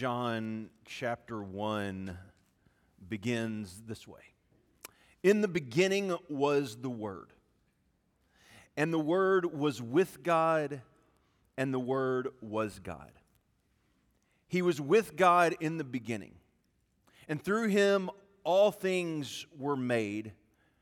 John chapter 1 begins this way. In the beginning was the Word, and the Word was with God, and the Word was God. He was with God in the beginning, and through Him all things were made.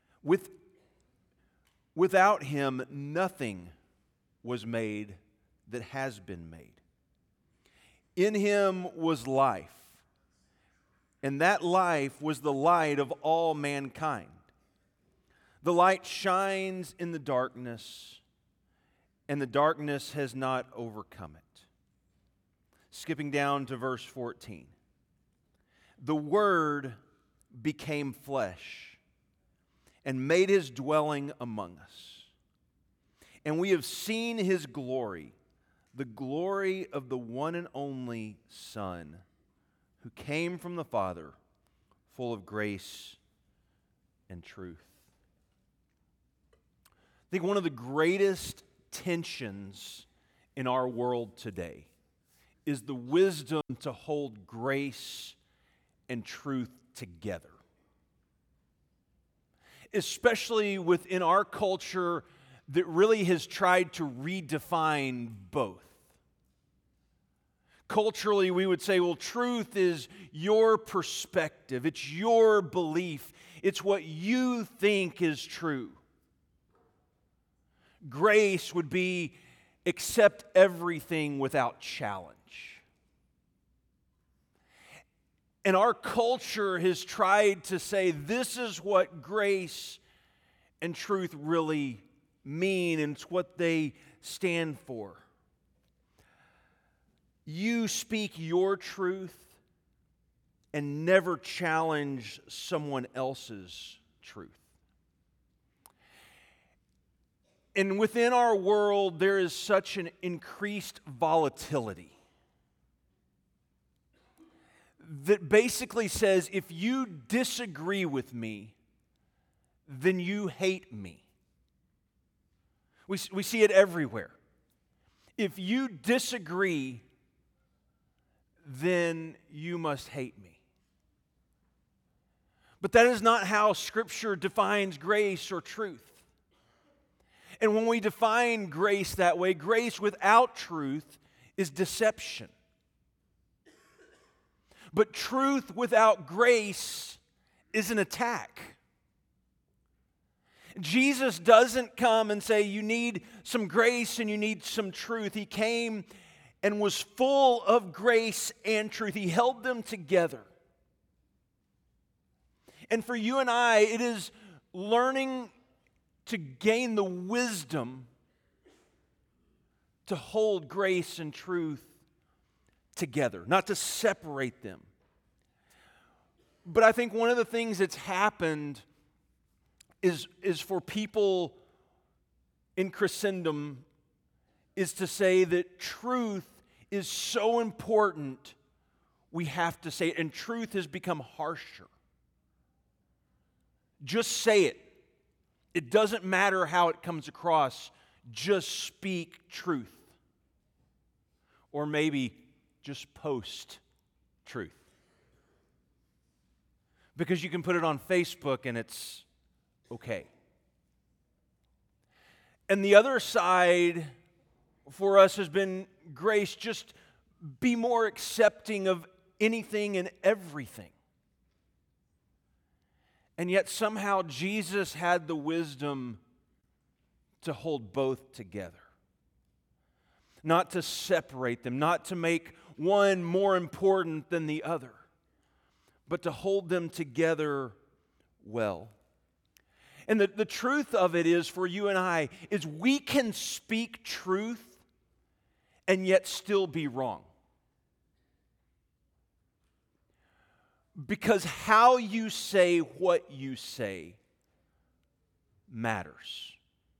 Without Him nothing was made that has been made. In Him was life, and that life was the light of all mankind. The light shines in the darkness, and the darkness has not overcome it. Skipping down to verse 14. The Word became flesh and made His dwelling among us. And we have seen His glory, the glory of the one and only Son, who came from the Father, full of grace and truth. I think one of the greatest tensions in our world today is the wisdom to hold grace and truth together. Especially within our culture that really has tried to redefine both. Culturally, we would say, well, truth is your perspective. It's your belief. It's what you think is true. Grace would be accept everything without challenge. And our culture has tried to say this is what grace and truth really mean, and it's what they stand for. You speak your truth and never challenge someone else's truth. And within our world, there is such an increased volatility that basically says, if you disagree with me, then you hate me. We see it everywhere. If you disagree, then you must hate me. But that is not how Scripture defines grace or truth. And when we define grace that way, grace without truth is deception. But truth without grace is an attack. Jesus doesn't come and say you need some grace and you need some truth. He came and was full of grace and truth. He held them together. And for you and I, it is learning to gain the wisdom to hold grace and truth together, not to separate them. But I think one of the things that's happened is for people in Christendom is to say that truth is so important, we have to say it, and truth has become harsher. Just say it. It doesn't matter how it comes across. Just speak truth. Or maybe just post truth. Because you can put it on Facebook and it's okay. And the other side for us has been grace. Just be more accepting of anything and everything. And yet somehow Jesus had the wisdom to hold both together. Not to separate them, not to make one more important than the other, but to hold them together well. And the truth of it is, for you and I, is we can speak truth and yet still be wrong. Because how you say what you say matters.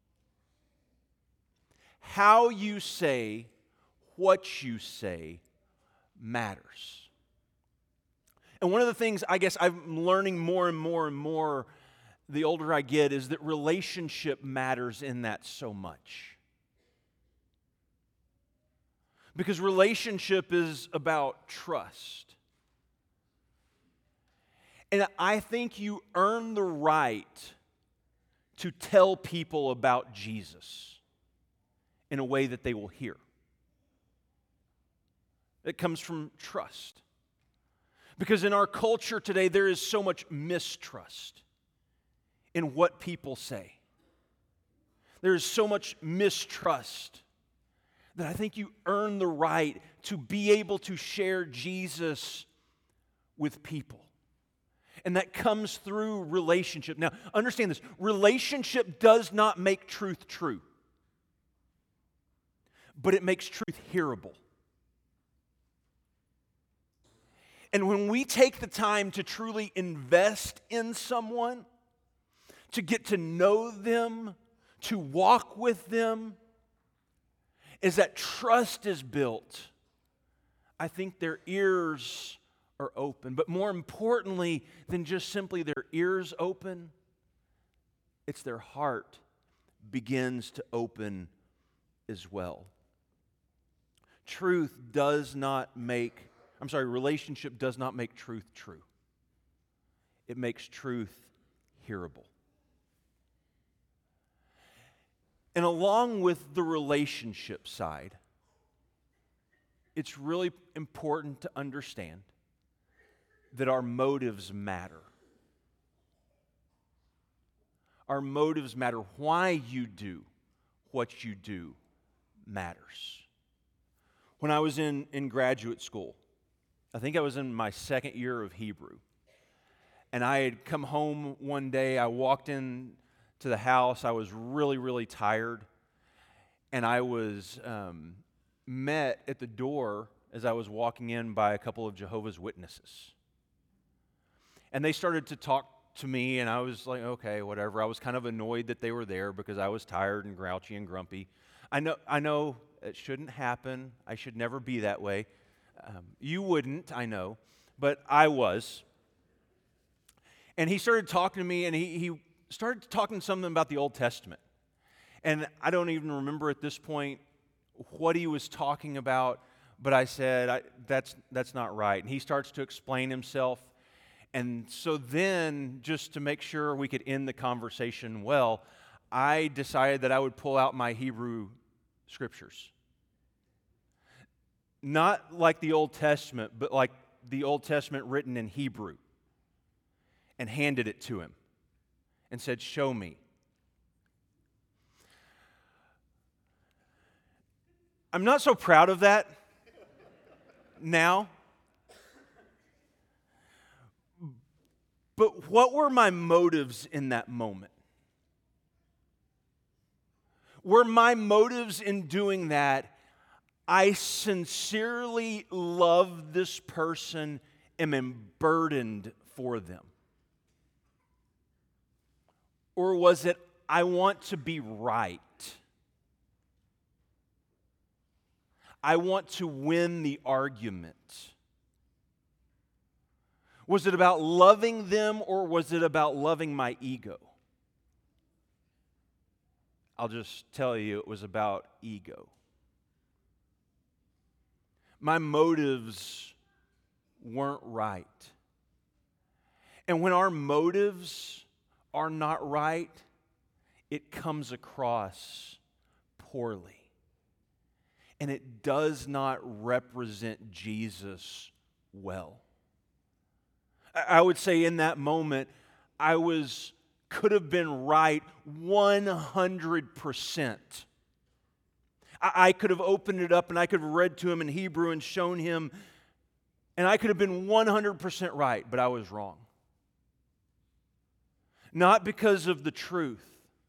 How you say what you say matters. And one of the things I guess I'm learning more and more the older I get is that relationship matters in that so much. Because relationship is about trust. And I think you earn the right to tell people about Jesus in a way that they will hear. It comes from trust. Because in our culture today, there is so much mistrust in what people say. There is so much mistrust that I think you earn the right to be able to share Jesus with people. And that comes through relationship. Now, understand this. Relationship does not make truth true, but it makes truth hearable. And when we take the time to truly invest in someone, to get to know them, to walk with them, as that trust is built, I think their ears are open. But more importantly than just simply their ears open, it's their heart begins to open as well. Relationship does not make truth true. It makes truth hearable. And along with the relationship side, it's really important to understand that our motives matter. Our motives matter. Why you do what you do matters. When I was in graduate school, I think I was in my second year of Hebrew, and I had come home one day. I walked in to the house. I was really, really tired, and I was met at the door as I was walking in by a couple of Jehovah's Witnesses. And they started to talk to me, and I was like, okay, whatever. I was kind of annoyed that they were there because I was tired and grouchy and grumpy. I know it shouldn't happen. I should never be that way. You wouldn't, I know, but I was. And he started talking to me, and he started talking something about the Old Testament. And I don't even remember at this point what he was talking about, but I said, that's not right. And he starts to explain himself. And so then, just to make sure we could end the conversation well, I decided that I would pull out my Hebrew scriptures. Not like the Old Testament, but like the Old Testament written in Hebrew, and handed it to him and said, show me. I'm not so proud of that now. But what were my motives in that moment? Were my motives in doing that, I sincerely love this person and am burdened for them? Or was it, I want to be right? I want to win the argument? Was it about loving them, or was it about loving my ego? I'll just tell you, it was about ego. My motives weren't right. And when our motives are not right, it comes across poorly. And it does not represent Jesus well. I would say in that moment, I could have been right 100%. I could have opened it up and I could have read to him in Hebrew and shown him, and I could have been 100% right, but I was wrong. Not because of the truth,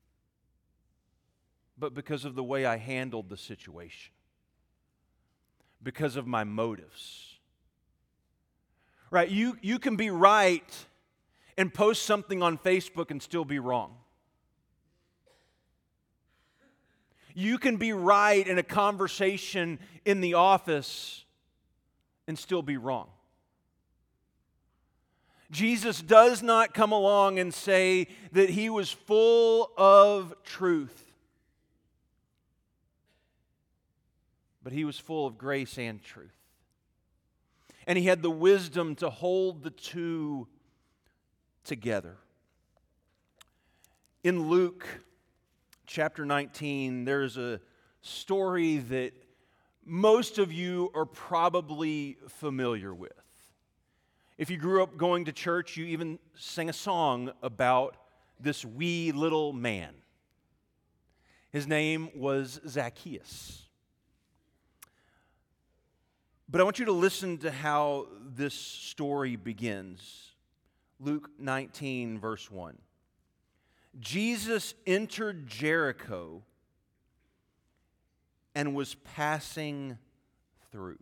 but because of the way I handled the situation. Because of my motives. Right? You can be right and post something on Facebook and still be wrong. You can be right in a conversation in the office and still be wrong. Jesus does not come along and say that he was full of truth. but he was full of grace and truth. And he had the wisdom to hold the two together. In Luke chapter 19, there's a story that most of you are probably familiar with. If you grew up going to church, you even sang a song about this wee little man. His name was Zacchaeus. But I want you to listen to how this story begins. Luke 19, verse 1. Jesus entered Jericho and was passing through.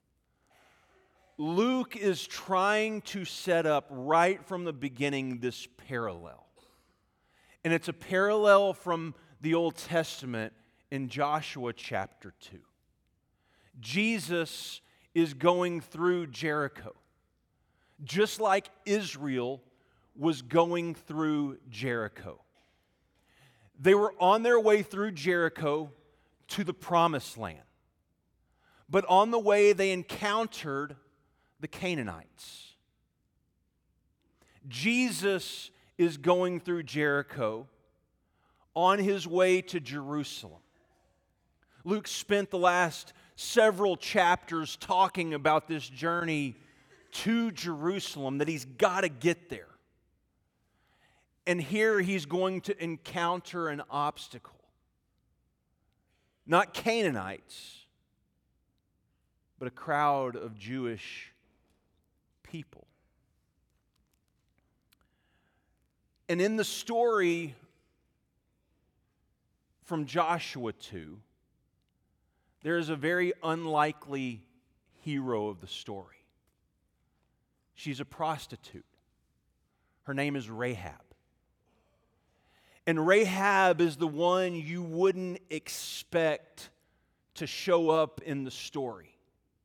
Luke is trying to set up right from the beginning this parallel. And it's a parallel from the Old Testament in Joshua chapter 2. Jesus is going through Jericho, just like Israel was going through Jericho. They were on their way through Jericho to the Promised Land. But on the way, they encountered the Canaanites. Jesus is going through Jericho on his way to Jerusalem. Luke spent the last several chapters talking about this journey to Jerusalem, that he's got to get there. And here he's going to encounter an obstacle. Not Canaanites, but a crowd of Jewish people. And in the story from Joshua 2, there is a very unlikely hero of the story. She's a prostitute. Her name is Rahab. And Rahab is the one you wouldn't expect to show up in the story.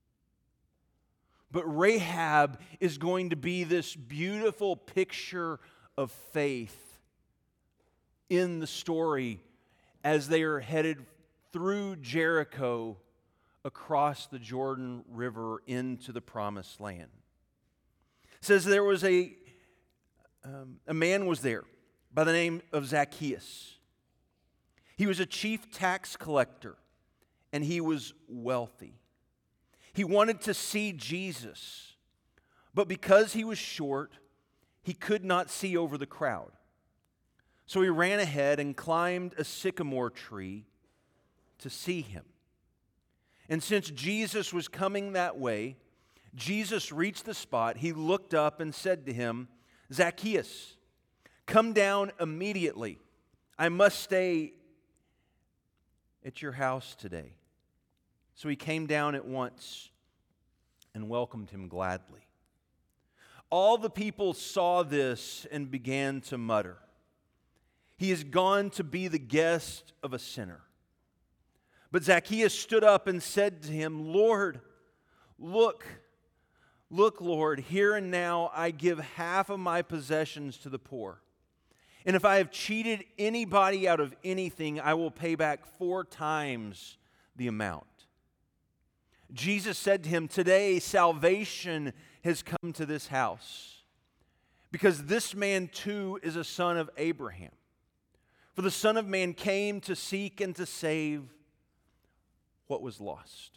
But Rahab is going to be this beautiful picture of faith in the story as they are headed through Jericho across the Jordan River into the Promised Land. It says there was a man was there by the name of Zacchaeus. He was a chief tax collector, and he was wealthy. He wanted to see Jesus, but because he was short, he could not see over the crowd. So he ran ahead and climbed a sycamore tree to see him. And since Jesus was coming that way, Jesus reached the spot. He looked up and said to him, "Zacchaeus, come down immediately. I must stay at your house today." So he came down at once and welcomed him gladly. All the people saw this and began to mutter, "He is gone to be the guest of a sinner." But Zacchaeus stood up and said to him, "Lord, look, Lord, here and now I give half of my possessions to the poor. And if I have cheated anybody out of anything, I will pay back 4 times the amount." Jesus said to him, "Today salvation has come to this house, because this man too is a son of Abraham. For the Son of Man came to seek and to save what was lost."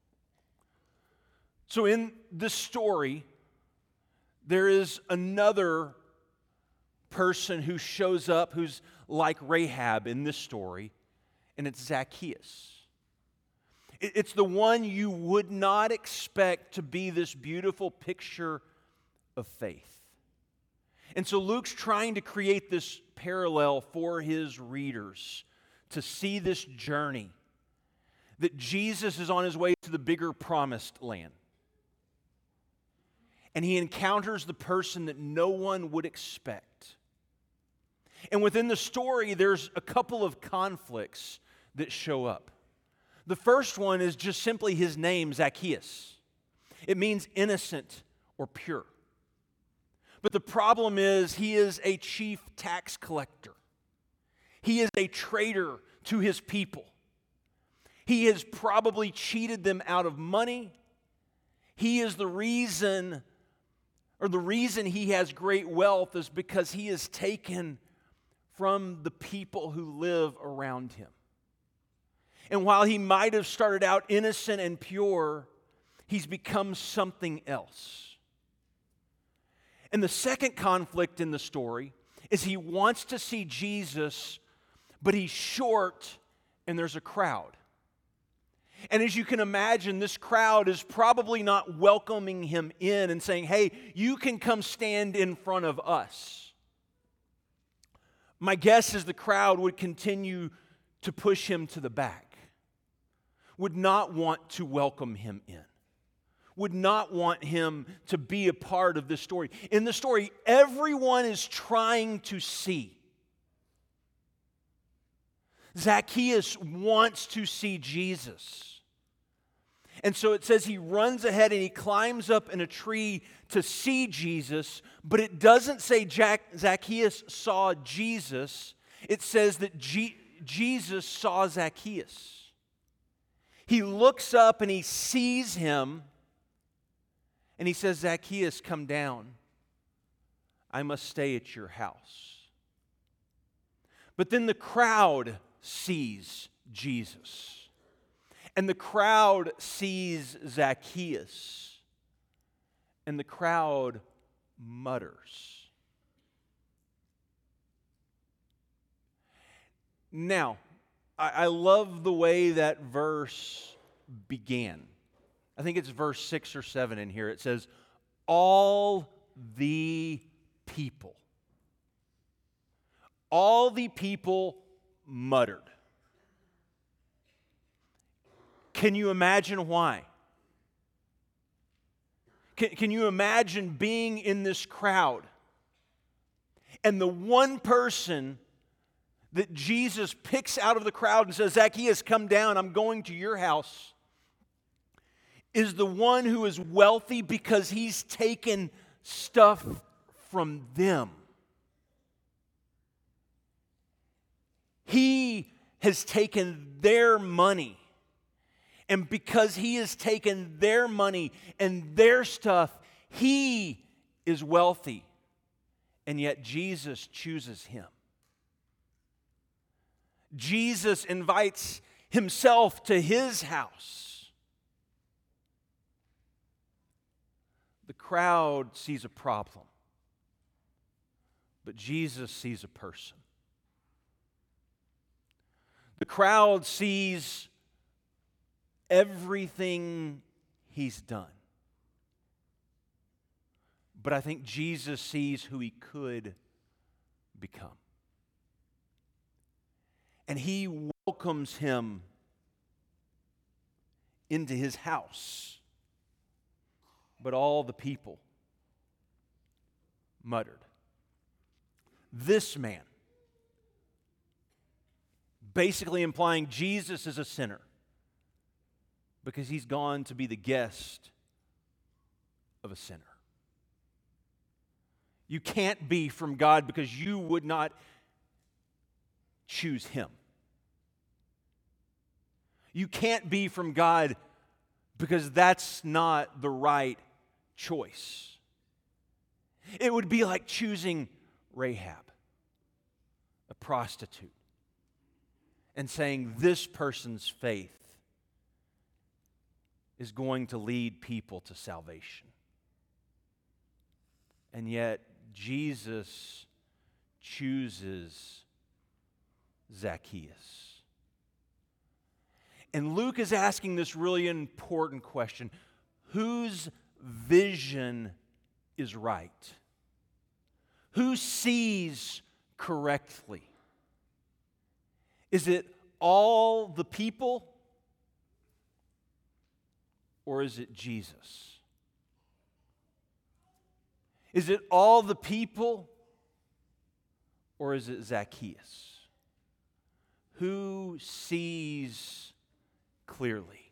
So in this story, there is another person who shows up who's like Rahab in this story, and it's Zacchaeus. It's the one you would not expect to be this beautiful picture of faith. And so Luke's trying to create this parallel for his readers to see this journey, that Jesus is on his way to the bigger Promised Land. And he encounters the person that no one would expect. And within the story, there's a couple of conflicts that show up. The first one is just simply his name, Zacchaeus. It means innocent or pure. But the problem is he is a chief tax collector. He is a traitor to his people. He has probably cheated them out of money. He is the reason, or the reason he has great wealth is because he has taken from the people who live around him. And while he might have started out innocent and pure, he's become something else. And the second conflict in the story is he wants to see Jesus, but he's short and there's a crowd. And as you can imagine, this crowd is probably not welcoming him in and saying, hey, you can come stand in front of us. My guess is the crowd would continue to push him to the back, would not want to welcome him in, would not want him to be a part of this story. In the story, everyone is trying to see. Zacchaeus wants to see Jesus. And so it says he runs ahead and he climbs up in a tree to see Jesus, but it doesn't say Zacchaeus saw Jesus. It says that Jesus saw Zacchaeus. He looks up and he sees him, and he says, Zacchaeus, come down. I must stay at your house. But then the crowd sees Jesus. And the crowd sees Zacchaeus. And the crowd mutters. Now, I love the way that verse began. I think it's verse 6 or 7 in here. It says, all the people. All the people muttered. Can you imagine why? Can you imagine being in this crowd and the one person that Jesus picks out of the crowd and says, Zacchaeus, come down, I'm going to your house, is the one who is wealthy because he's taken stuff from them. He has taken their money. And because he has taken their money and their stuff, he is wealthy. And yet Jesus chooses him. Jesus invites himself to his house. The crowd sees a problem, but Jesus sees a person. The crowd sees everything he's done. But I think Jesus sees who he could become. And he welcomes him into his house. But all the people muttered. This man, basically implying Jesus is a sinner, because he's gone to be the guest of a sinner. You can't be from God because you would not choose him. You can't be from God because that's not the right choice. It would be like choosing Rahab, a prostitute, and saying this person's faith is going to lead people to salvation. And yet, Jesus chooses Zacchaeus. And Luke is asking this really important question. Whose vision is right? Who sees correctly? Is it all the people? Or is it Jesus? Is it all the people? Or is it Zacchaeus? Who sees clearly?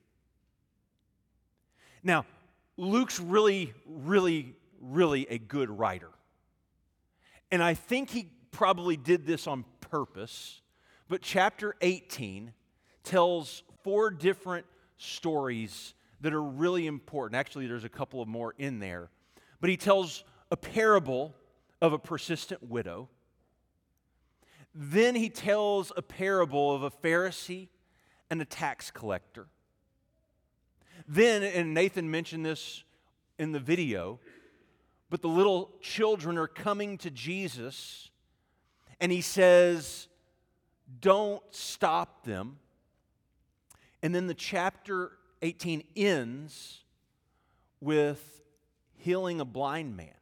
Now, Luke's really a good writer. And I think he probably did this on purpose. But chapter 18 tells 4 different stories that are really important. Actually, there's a couple of more in there. But he tells a parable of a persistent widow. Then he tells a parable of a Pharisee and a tax collector. Then, and Nathan mentioned this in the video, but the little children are coming to Jesus, and he says, don't stop them. And then the chapter 18 ends with healing a blind man.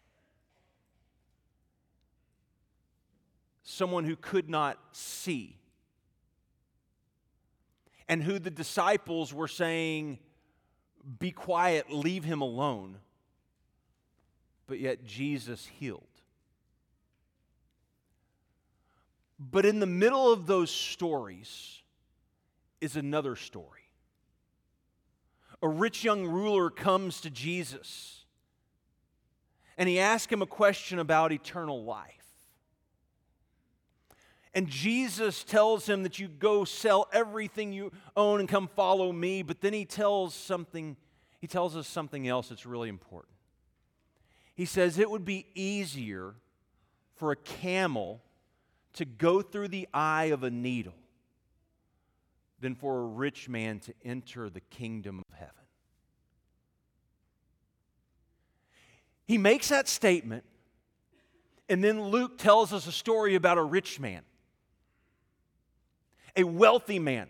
Someone who could not see. And who the disciples were saying, be quiet, leave him alone. But yet Jesus healed. But in the middle of those stories is another story. A rich young ruler comes to Jesus, and he asks him a question about eternal life. And Jesus tells him that you go sell everything you own and come follow me. But then he tells us something else that's really important. He says it would be easier for a camel to go through the eye of a needle than for a rich man to enter the kingdom of heaven. He makes that statement, and then Luke tells us a story about a rich man. A wealthy man.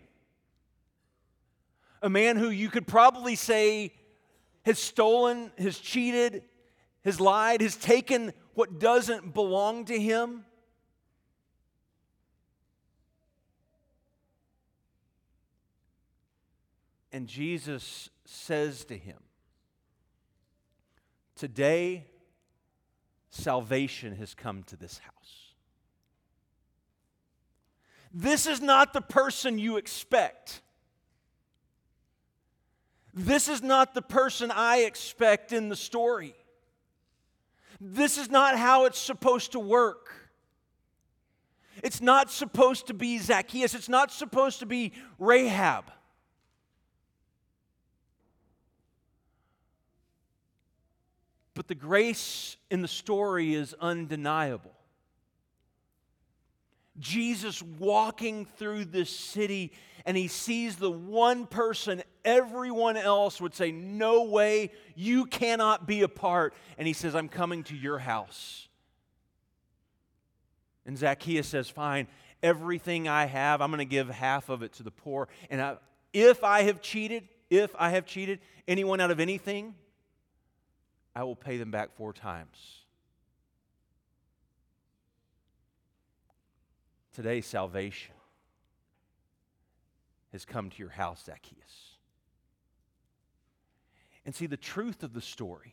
A man who you could probably say has stolen, has cheated, has lied, has taken what doesn't belong to him. And Jesus says to him, today salvation has come to this house. This is not the person you expect. This is not the person I expect in the story. This is not how it's supposed to work. It's not supposed to be Zacchaeus. It's not supposed to be Rahab. But the grace in the story is undeniable. Jesus walking through this city, and he sees the one person everyone else would say, no way, you cannot be a part. And he says, I'm coming to your house. And Zacchaeus says, fine, everything I have, I'm going to give half of it to the poor. And if I have cheated anyone out of anything, I will pay them back 4 times. Today, salvation has come to your house, Zacchaeus. And see, the truth of the story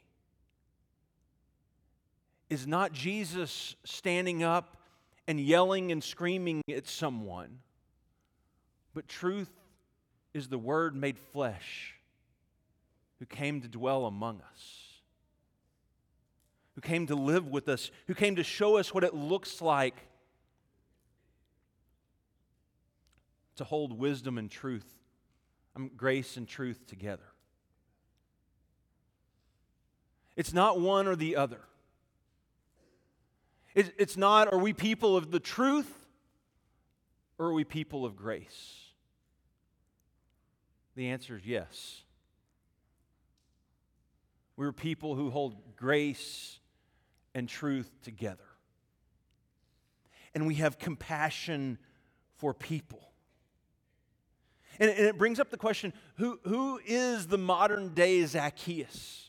is not Jesus standing up and yelling and screaming at someone, but truth is the Word made flesh who came to dwell among us, who came to live with us, who came to show us what it looks like to hold wisdom and truth, grace and truth together. It's not one or the other. It's not, are we people of the truth or are we people of grace? The answer is yes. We're people who hold grace and truth together. And we have compassion for people. And it brings up the question, who is the modern day Zacchaeus?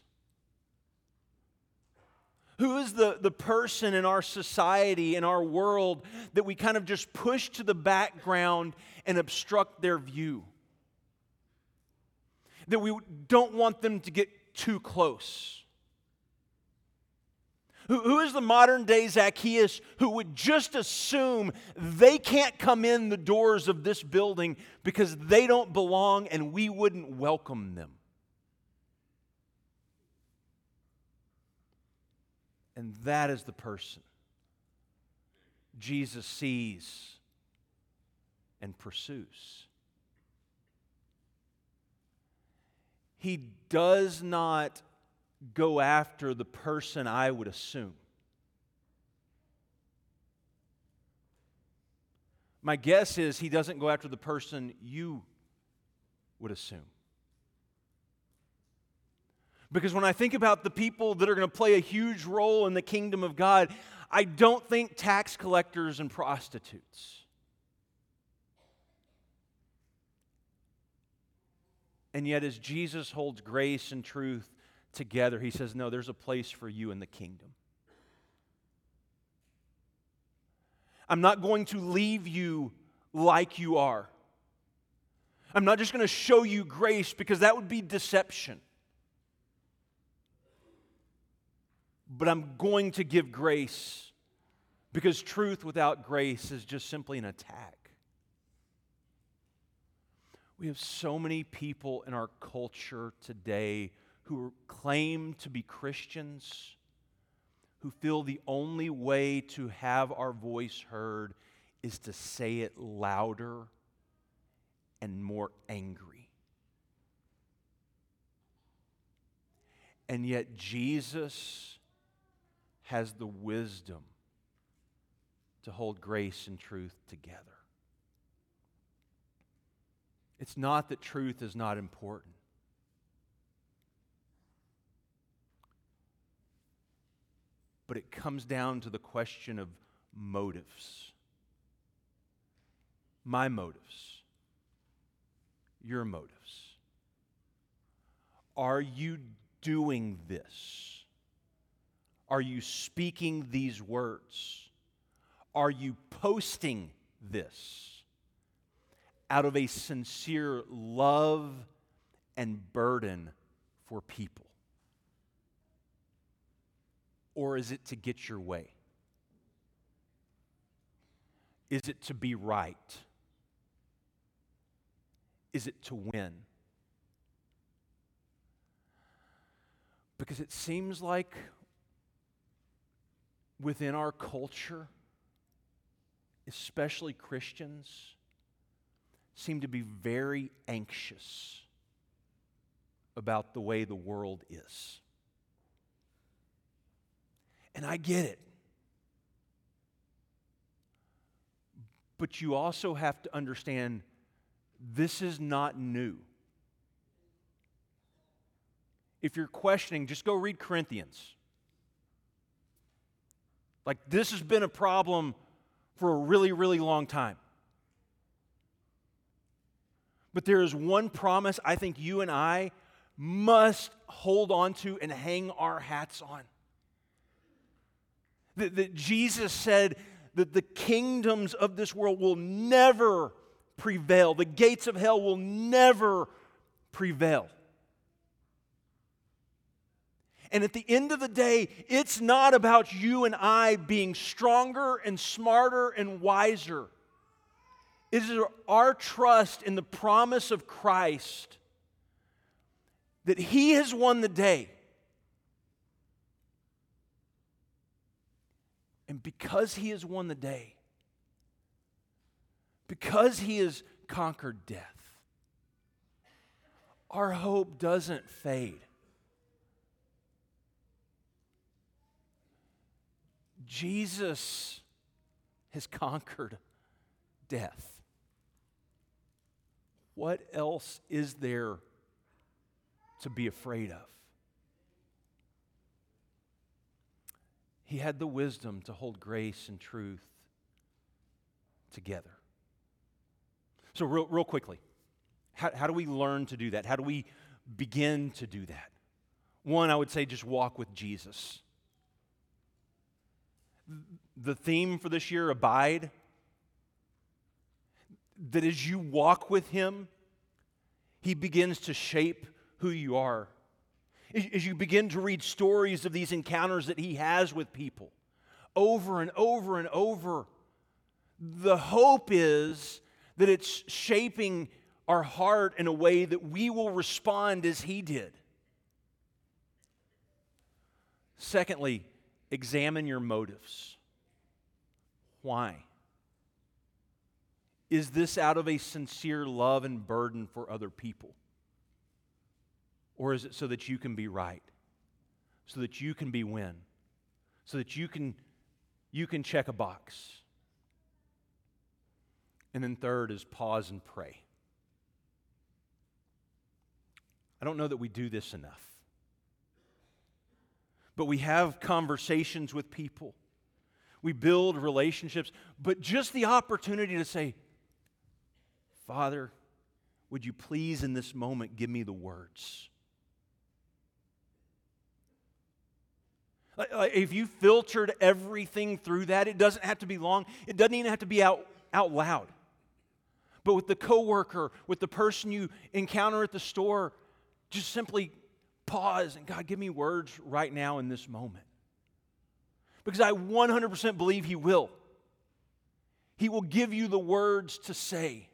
Who is the person in our society, in our world, that we kind of just push to the background and obstruct their view? That we don't want them to get too close? Who is the modern day Zacchaeus who would just assume they can't come in the doors of this building because they don't belong and we wouldn't welcome them? And that is the person Jesus sees and pursues. He does not go after the person I would assume. My guess is He doesn't go after the person you would assume. Because when I think about the people that are going to play a huge role in the kingdom of God, I don't think tax collectors and prostitutes. And yet, as Jesus holds grace and truth together, He says, no, there's a place for you in the kingdom. I'm not going to leave you like you are. I'm not just going to show you grace, because that would be deception. But I'm going to give grace, because truth without grace is just simply an attack. We have so many people in our culture today who claim to be Christians, who feel the only way to have our voice heard is to say it louder and more angry. And yet Jesus has the wisdom to hold grace and truth together. It's not that truth is not important. But it comes down to the question of motives. My motives. Your motives. Are you doing this? Are you speaking these words? Are you posting this out of a sincere love and burden for people? Or is it to get your way? Is it to be right? Is it to win? Because it seems like within our culture, especially Christians, seem to be very anxious about the way the world is. And I get it. But you also have to understand this is not new. If you're questioning, just go read Corinthians. Like, this has been a problem for a really, really long time. But there is one promise I think you and I must hold on to and hang our hats on. That Jesus said that the kingdoms of this world will never prevail. The gates of hell will never prevail. And at the end of the day, it's not about you and I being stronger and smarter and wiser. It is our trust in the promise of Christ that He has won the day. And because He has won the day, because He has conquered death, our hope doesn't fade. Jesus has conquered death. What else is there to be afraid of? He had the wisdom to hold grace and truth together. So real quickly, how do we learn to do that? How do we begin to do that? One, I would say just walk with Jesus. The theme for this year, abide. That as you walk with Him, He begins to shape who you are. As you begin to read stories of these encounters that He has with people, over and over and over, the hope is that it's shaping our heart in a way that we will respond as He did. Secondly, examine your motives. Why? Is this out of a sincere love and burden for other people? Or is it so that you can be right? So that you can be win? So that you can check a box? And then third is pause and pray. I don't know that we do this enough. But we have conversations with people. We build relationships. But just the opportunity to say, Father, would you please in this moment give me the words? If you filtered everything through that, it doesn't have to be long. It doesn't even have to be out loud. But with the coworker, with the person you encounter at the store, just simply pause and God, give me words right now in this moment. Because I 100% believe He will. He will give you the words to say.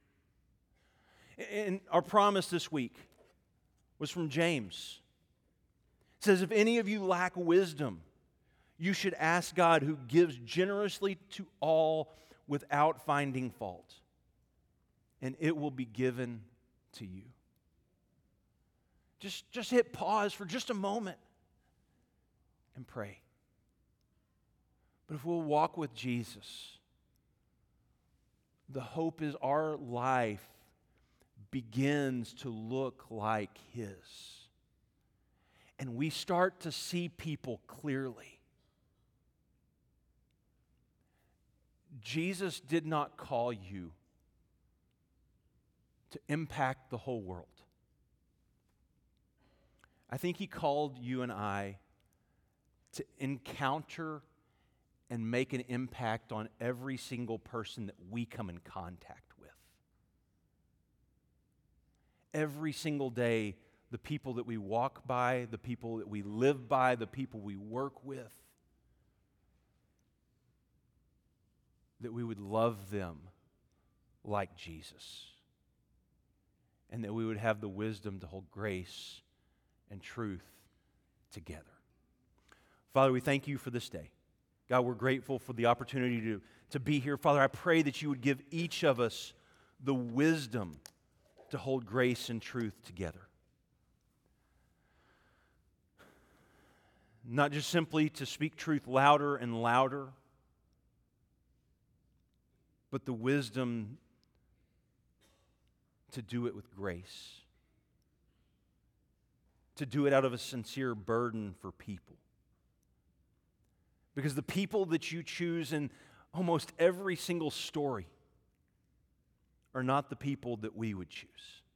And our promise this week was from James. It says, if any of you lack wisdom, you should ask God, who gives generously to all without finding fault, and it will be given to you. Just hit pause for just a moment and pray. But if we'll walk with Jesus, the hope is our life begins to look like His. And we start to see people clearly. Jesus did not call you to impact the whole world. I think He called you and I to encounter and make an impact on every single person that we come in contact with. Every single day, the people that we walk by, the people that we live by, the people we work with, that we would love them like Jesus. And that we would have the wisdom to hold grace and truth together. Father, we thank You for this day. God, we're grateful for the opportunity to be here. Father, I pray that You would give each of us the wisdom to hold grace and truth together. Not just simply to speak truth louder and louder, but the wisdom to do it with grace. To do it out of a sincere burden for people. Because the people that You choose in almost every single story are not the people that we would choose.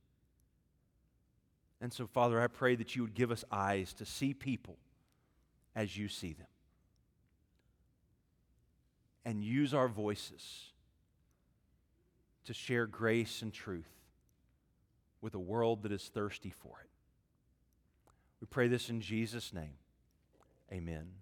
And so, Father, I pray that You would give us eyes to see people as You see them. And use our voices to share grace and truth with a world that is thirsty for it. We pray this in Jesus' name. Amen.